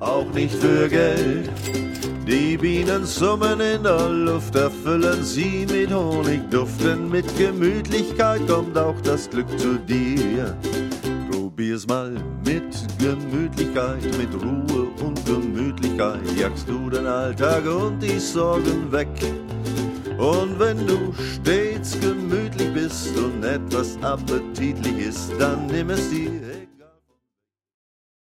auch nicht für Geld. Die Bienen summen in der Luft, erfüllen sie mit Honigduft, denn mit Gemütlichkeit kommt auch das Glück zu dir. Probier's mal mit Gemütlichkeit, mit Ruhe und Gemütlichkeit, jagst du den Alltag und die Sorgen weg. Und wenn du stets gemütlich bist und etwas appetitlich ist, dann nimm es dir.